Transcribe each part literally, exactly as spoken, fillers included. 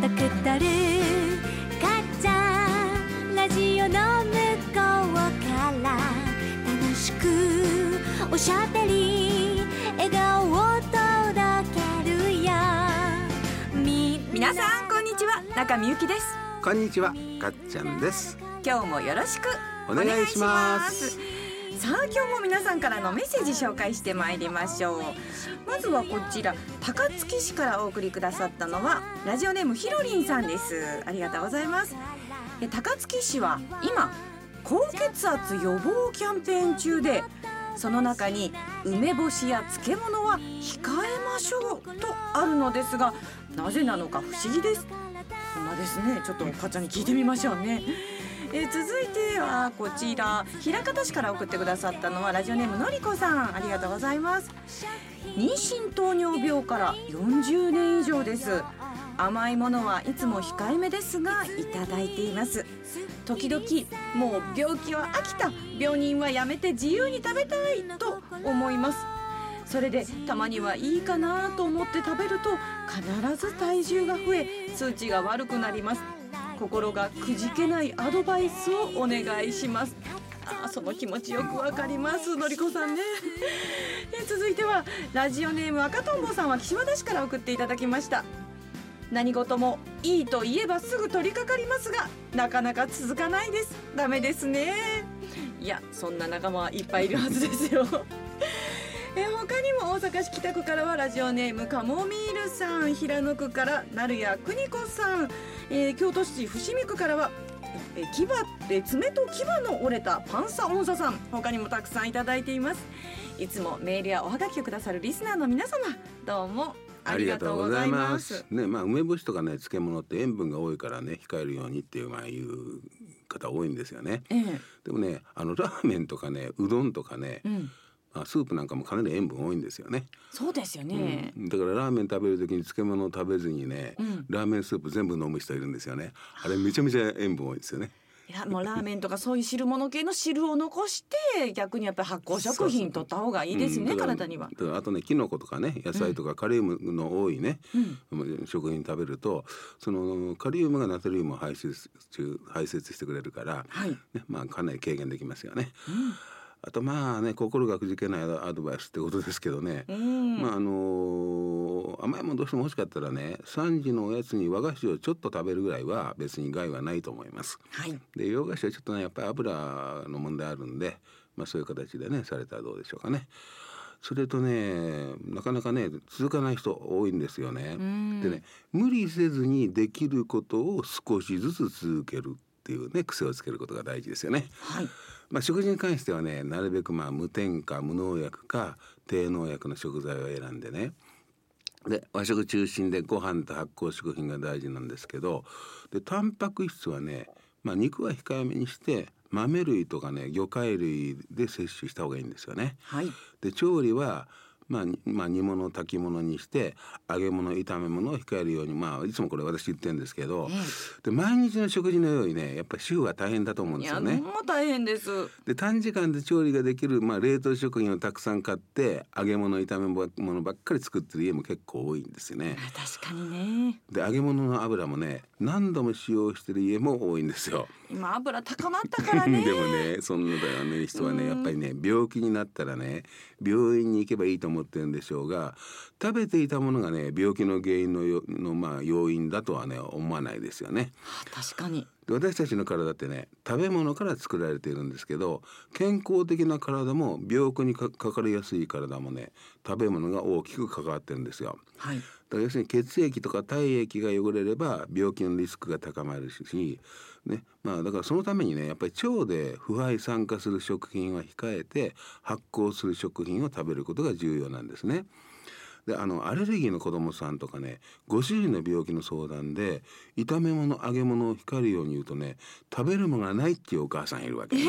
とくとるかっちゃんラジオの向こうから楽しくおしゃべり笑顔を届けるよ。み皆さんこんにちは、中みゆきです。 こんにちは、かっちゃんです。 今日もよろしくお願いします。 さあ今日も皆さんからのメッセージ紹介してまいりましょう。まずはこちら、高槻市からお送りくださったのはラジオネームひろりんさんです。ありがとうございます。え高槻市は今高血圧予防キャンペーン中で、その中に梅干しや漬物は控えましょうとあるのですが、なぜなのか不思議です。まあですね、ちょっとかっちゃんに聞いてみましょうね。え続いてはこちら、枚方市から送ってくださったのはラジオネームのりこさん、ありがとうございます。妊娠糖尿病からよんじゅうねん以上です。甘いものはいつも控えめですがいただいています。時々もう病気は飽きた、病人はやめて自由に食べたいと思います。それでたまにはいいかなと思って食べると必ず体重が増え、数値が悪くなります。心がくじけないアドバイスをお願いします。あ、その気持ちよくわかります、のりこさんね。え続いてはラジオネーム赤とんぼさんは岸和田市から送っていただきました。何事もいいと言えばすぐ取り掛かりますが、なかなか続かないです。ダメですね。いや、そんな仲間はいっぱいいるはずですよ。え他にも大阪市北区からはラジオネームカモミールさん、平野区から成谷邦子さん、えー、京都市伏見区からはえー、牙えー、爪と牙の折れたパンサ音叉さん、他にもたくさんいただいています。いつもメールやおはがきをくださるリスナーの皆様、どうもありがとうございます。 ね、まあ、梅干しとかね、漬物って塩分が多いからね、控えるようにっていう、まあ、いう方多いんですよね、ええ、でもね、あのラーメンとかね、うどんとかね、うん、まあ、スープなんかもかなり塩分多いんですよね。 そうですよね、 うん、だからラーメン食べるときに漬物を食べずにね、うん、ラーメンスープ全部飲む人いるんですよね。あれめちゃめちゃ塩分多いですよね。 いや、もうラーメンとかそういう汁物系の汁を残して逆にやっぱり発酵食品取った方がいいですね。そうそう、うん、体には。だからあとね、キノコとかね、野菜とかカリウムの多いね、うん、食品食べると、そのカリウムがナトリウムを排出排泄してくれるから、はい、ね、まあ、かなり軽減できますよね、うん。あとまあね、心がくじけないアドバイスってことですけどね、うん、まああのー、甘いものどうしても欲しかったらね、さんじのおやつに和菓子をちょっと食べるぐらいは別に害はないと思います、はい、で洋菓子はちょっとね、やっぱり油の問題あるんで、まあ、そういう形でねされたらどうでしょうかね。それとね、なかなかね続かない人多いんですよね。でね、無理せずにできることを少しずつ続けるっていうね、癖をつけることが大事ですよね、はい。まあ、食事に関してはね、なるべくまあ無添加無農薬か低農薬の食材を選んでね、で和食中心でご飯と発酵食品が大事なんですけど、でタンパク質はね、まあ、肉は控えめにして豆類とかね魚介類で摂取した方がいいんですよね、はい。で調理はまあ、まあ煮物炊き物にして揚げ物炒め物を控えるように、まあ、いつもこれ私言ってるんですけど、ええ、で毎日の食事のようにね、やっぱり主婦は大変だと思うんですよね。 いや、もう大変です。 で短時間で調理ができる、まあ、冷凍食品をたくさん買って揚げ物炒め物ばっかり作ってる家も結構多いんですよね。 確かにね。 で揚げ物の油もね何度も使用してる家も多いんですよ。 今油高まったからね。 でもね、そんなだよね、人はねやっぱりね、病気になったらね病院に行けばいいと思ってるんでしょうが、食べていたものがね病気の原因のよの、まあ、要因だとはね思わないですよね。 はあ、確かに。 で私たちの体ってね食べ物から作られているんですけど、健康的な体も病気にかかりやすい体もね食べ物が大きく関わってるんですよ、はい。だから要するに血液とか体液が汚れれば病気のリスクが高まるし、ね、まあ、だからそのためにねやっぱり腸で腐敗酸化する食品は控えて発酵する食品を食べることが重要なんですね。であのアレルギーの子どもさんとかね、ご主人の病気の相談で炒め物揚げ物を控えるように言うとね、食べるものがないっていうお母さんいるわけね。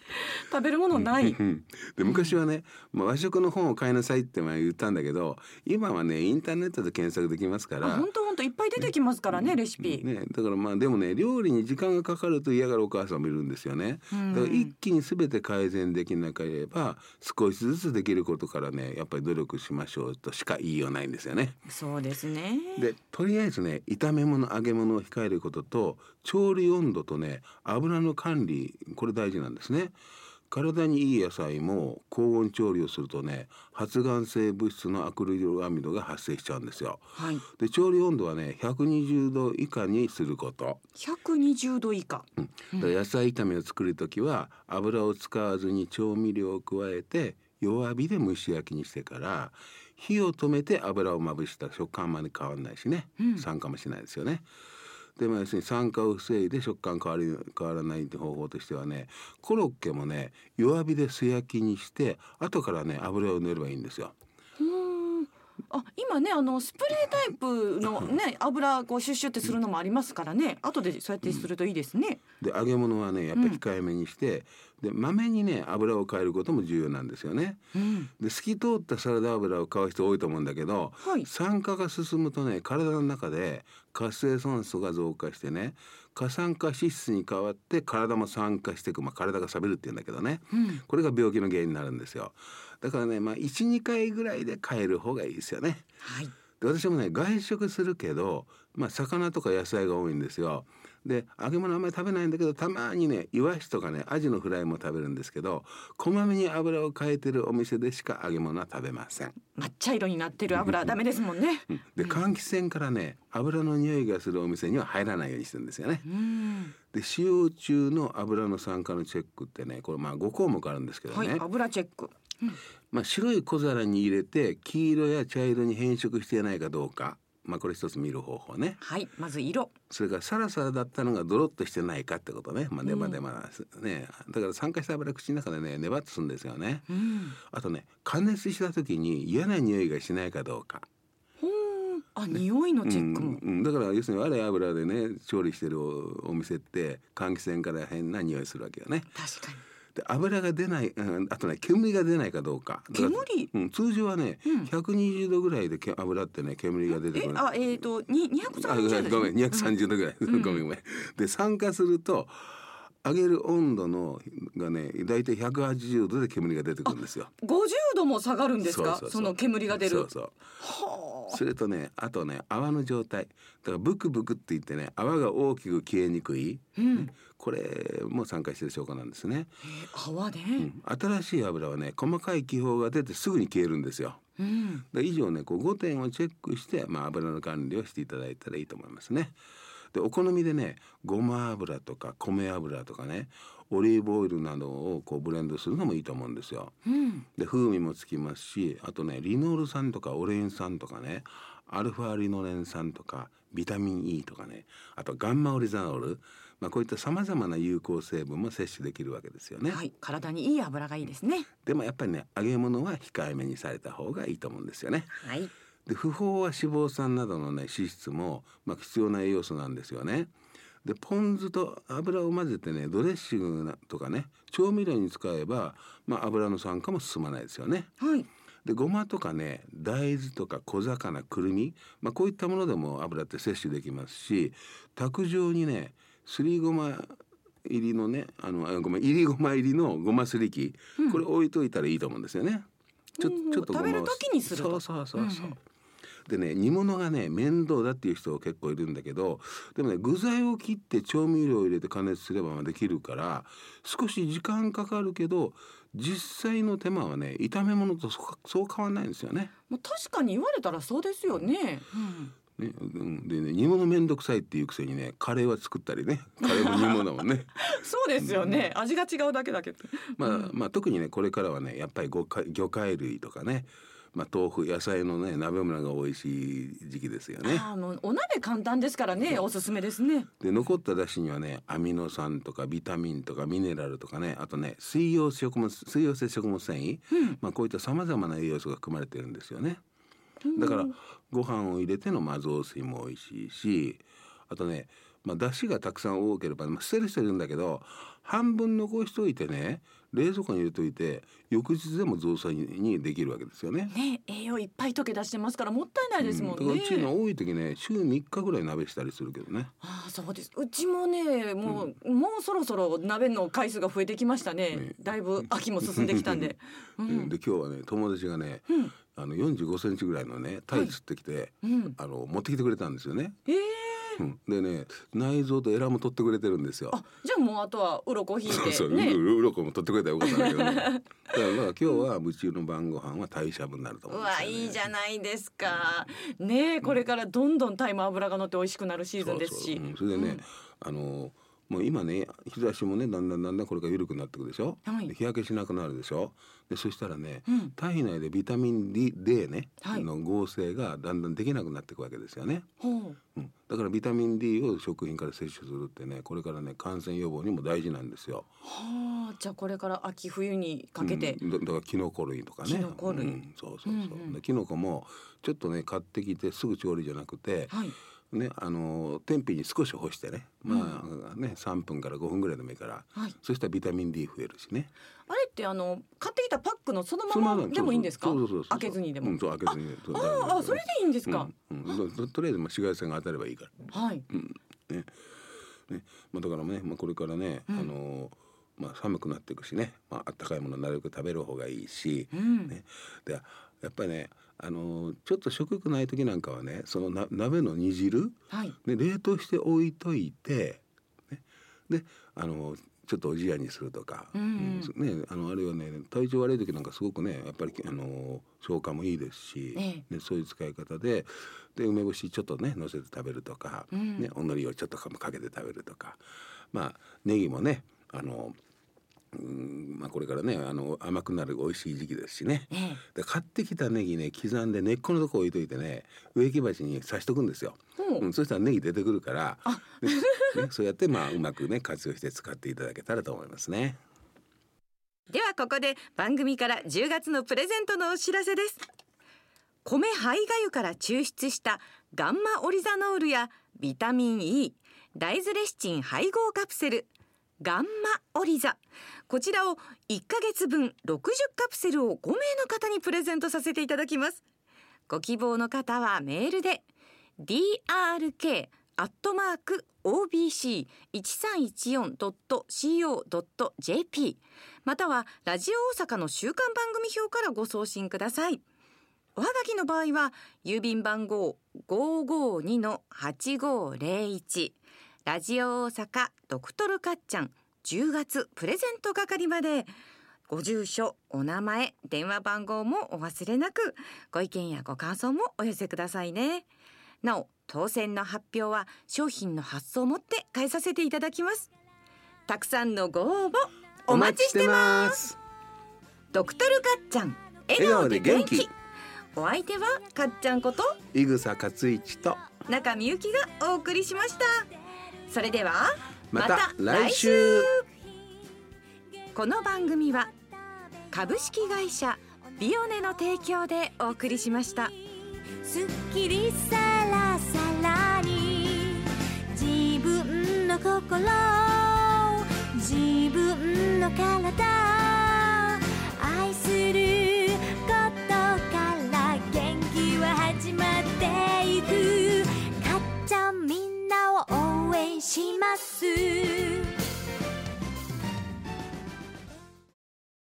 食べるものない。 で昔はね、まあ、和食の本を買いなさいって前言ったんだけど、今はねインターネットで検索できますから。 本当本当いっぱい出てきますからね、ねレシピ、 ね、だからまあでもね料理に時間がかかると嫌がるお母さんもいるんですよね。だから一気に全て改善できなければ少しずつできることからねやっぱり努力しましょうとしか言いようないんですよね。 そうですね。 でとりあえずね炒め物揚げ物を控えることと調理温度とね油の管理、これ大事なんですね。体にいい野菜も高温調理をするとね発がん性物質のアクリルアミドが発生しちゃうんですよ、はい、で調理温度はねひゃくにじゅうど以下にすること。 ひゃくにじゅうど以下、 うん、だから野菜炒めを作るときは油を使わずに調味料を加えて弱火で蒸し焼きにしてから火を止めて油をまぶしたら食感まで変わらないしね、うん、酸化もしないですよね。でまあ、要するに酸化を防いで食感変わり変わらないって方法としてはねコロッケもね弱火で素焼きにして後からね油を塗ればいいんですよ。 うーんあ今ねあのスプレータイプのね油こうシュッシュってするのもありますからね、後でそうやってするといいですね、 うん、で揚げ物はねやっぱり控えめにして、うん、でまめにね油を変えることも重要なんですよね、うん、で透き通ったサラダ油を買う人多いと思うんだけど、はい、酸化が進むとね体の中で活性酸素が増加してね過酸化脂質に変わって体も酸化していく、まあ、体が錆びるっていうんだけどね、うん、これが病気の原因になるんですよ。だからね、まあ、いちにかいぐらいで変える方がいいですよね、はい、で私もね外食するけど、まあ、魚とか野菜が多いんですよ。で揚げ物あんまり食べないんだけどたまにねイワシとかねアジのフライも食べるんですけどこまめに油を変えてるお店でしか揚げ物は食べません。 抹茶色になってる油はダメですもんねで換気扇からね油の匂いがするお店には入らないようにしてるんですよね。うんで使用中の油の酸化のチェックってねこれまあごこうもくあるんですけどね、 はい、油チェック、うんまあ、白い小皿に入れて黄色や茶色に変色していないかどうか、まあ、これ一つ見る方法ね。 はい、まず色。 それからサラサラだったのがドロッとしてないかってことね、まあ、ネバネバね、うん、だから酸化した油口の中でねネバッとするんですよね、うん、あとね加熱した時に嫌な匂いがしないかどうか。 あ、匂いのチェックも、 うん、だから要するに粗い油でね調理してる お, お店って換気扇から変な匂いするわけよね。 確かに。 で油が出ない、うん、あとね煙が出ないかどうか。 煙、 うん、通常はね、うん、ひゃくにじゅうどぐらいで油ってね煙が出てくる。 えあえーとにひゃくさんじゅうど、ね、 ごめんにひゃくさんじゅうどぐらい、うん、ごめんごめん。で酸化すると揚げる温度のがねだいたいひゃくはちじゅうどで煙が出てくるんですよ。 ごじゅうども下がるんですか。 そうそうそう、 その煙が出る。 そうそう。はあ。それとねあとね泡の状態だからブクブクって言ってね泡が大きく消えにくい、うん、これも酸化してる証拠なんですね。 泡で、うん、 新しい油はね細かい気泡が出てすぐに消えるんですよ。うん、で以上ねこうごてんをチェックして、まあ、油の管理をしていただいたらいいと思いますね。でお好みでねごま油とか米油とかねオリーブオイルなどをこうブレンドするのもいいと思うんですよ、うん、で風味もつきますしあとねリノール酸とかオレイン酸とかねアルファリノレン酸とかビタミン E とかねあとガンマオリザノール、まあ、こういったさまざまな有効成分も摂取できるわけですよね、 はい、体にいい油がいいですね。 でもやっぱりね揚げ物は控えめにされた方がいいと思うんですよね。 はい。 で不飽和脂肪酸などの、ね、脂質も、まあ、必要な栄養素なんですよね。でポン酢と油を混ぜてねドレッシングとかね調味料に使えば、まあ、油の酸化も進まないですよね。はい。でごまとかね大豆とか小魚くるみ、まあ、こういったものでも油って摂取できますし卓上にねすりごま入りのねあのあごめん入りごま入りのごますり器、うん、これ置いといたらいいと思うんですよね。 ちょ、ちょっとごまを食べる時にすると。 そうそうそうそう、うんうんでね煮物がね面倒だっていう人結構いるんだけどでもね具材を切って調味料を入れて加熱すればできるから少し時間かかるけど実際の手間はね炒め物とそう変わんないんですよね。 もう確かに言われたらそうですよね、 うんね、でね煮物めんどくさいっていうくせにねカレーは作ったりねカレーも煮物もねそうですよね、うん、味が違うだけだけど、 まあ、うん、まあ特にねこれからはねやっぱり魚介類とかねまあ、豆腐野菜のね鍋物が美味しい時期ですよね。 あのお鍋簡単ですからねおすすめですね。 で残った出汁にはねアミノ酸とかビタミンとかミネラルとかねあとね水溶食物水溶性食物繊維、うんまあ、こういったさまざまな栄養素が含まれているんですよね。だからご飯を入れてのまあ雑炊も美味しいしあとねまあ、出汁がたくさん多ければ、まあ、捨てる人いるんだけど半分残しておいてね冷蔵庫に入れといて翌日でも雑炊にできるわけですよね。 ね、栄養いっぱい溶け出してますからもったいないですもんね。 うん、だからうちの多い時ね週みっかぐらい鍋したりするけどね。 ああそうです。うちもねもう、うん、もうそろそろ鍋の回数が増えてきました ね, ねだいぶ秋も進んできたんで、 うん、で今日はね友達がね、うん、あのよんじゅうごセンチぐらいのねタイ釣ってきて、はい、うん、あの持ってきてくれたんですよね。 えーうん、でね内臓とエラも取ってくれてるんですよ。 あじゃあもうあとは鱗引いてそうそう、 ね、 うろこも取ってくれたらよかったんだけど、ね、だから今日はうちの晩ご飯は鯛しゃぶになると思うんですよね。 うわいいじゃないですかね。これからどんどん鯛も脂が乗って美味しくなるシーズンですし、 そうそう、うん、それでね、うん、あのもう今ね日差しもねだんだんだんだんこれから緩くなってくるでしょ、はい、で日焼けしなくなるでしょ。でそしたらね、うん、体内でビタミン D, D ね、はい、の合成がだんだんできなくなっていくわけですよね、うんうん、だからビタミン D を食品から摂取するってねこれからね感染予防にも大事なんですよ。 はあ、じゃあこれから秋冬にかけて、 うん、だ, だからキノコ類とかねキノコ類、うん、 そうそうそう、うんうん、でキノコもちょっとね買ってきてすぐ調理じゃなくて、はいね、あの天日に少し干してね、まあね、さんぷんからごふんぐらいでもいいから、はい、そしたらビタミン D 増えるしね。あれってあの買ってきたパックのそのままでもいいんですか？開けずにでも、 うん、そう開けずにああそれでいいんですか？ うんうん、と, とりあえずまあ紫外線が当たればいいから、はい、うんねねまあ、だからね、まあ、これからね、うん、あのまあ、寒くなっていくしね、まあったかいものなるべく食べる方がいいし、うんね、でやっぱりねあのちょっと食欲ない時なんかはねそのな鍋の煮汁、はい、で冷凍して置いといて、ね、であのちょっとおじやにするとか、うんうんね、あのあるいはね体調悪い時なんかすごくねやっぱりあの消化もいいですし、ええね、そういう使い方で、で梅干しちょっとね乗せて食べるとか、うんね、お海苔をちょっとかけて食べるとか、まあネギもねあのうんまあ、これからねあの甘くなる美味しい時期ですしね、ええ、で買ってきたネギね刻んで根っこのとこ置いといてね植木鉢に刺しとくんですよ、うん、そしたらネギ出てくるからねね、そうやってまあうまくね活用して使っていただけたらと思いますね。 ではここで番組からじゅうがつのプレゼントのお知らせです。米胚芽油から抽出したガンマオリザノールやビタミン E、 大豆レシチン配合カプセルガンマオリザ、こちらをいっかげつぶんろくじゅうカプセルをごめいの方にプレゼントさせていただきます。ご希望の方はメールで ディーアールケー アットマーク オービーシー いちさんいちよん ドット シーオー ドット ジェーピー またはラジオ大阪の週刊番組表からご送信ください。おはがきの場合は郵便番号 ごーごーにのはちごーぜろいち ラジオ大阪ドクトルかっちゃんじゅうがつプレゼント係まで、ご住所、お名前、電話番号もお忘れなく、ご意見やご感想もお寄せくださいね。なお当選の発表は商品の発送をもって返させていただきます。たくさんのご応募お待ちしてます。ドクトルかっちゃん笑顔で元気。お相手はかっちゃんこと井草克一と中みゆきがお送りしました。それではまた来週。 この番組は株式会社ビオネの提供でお送りしました。 すっきりさらさらに自分の心自分の体愛することから元気は始まっていく。かっちゃんみんなを応援します。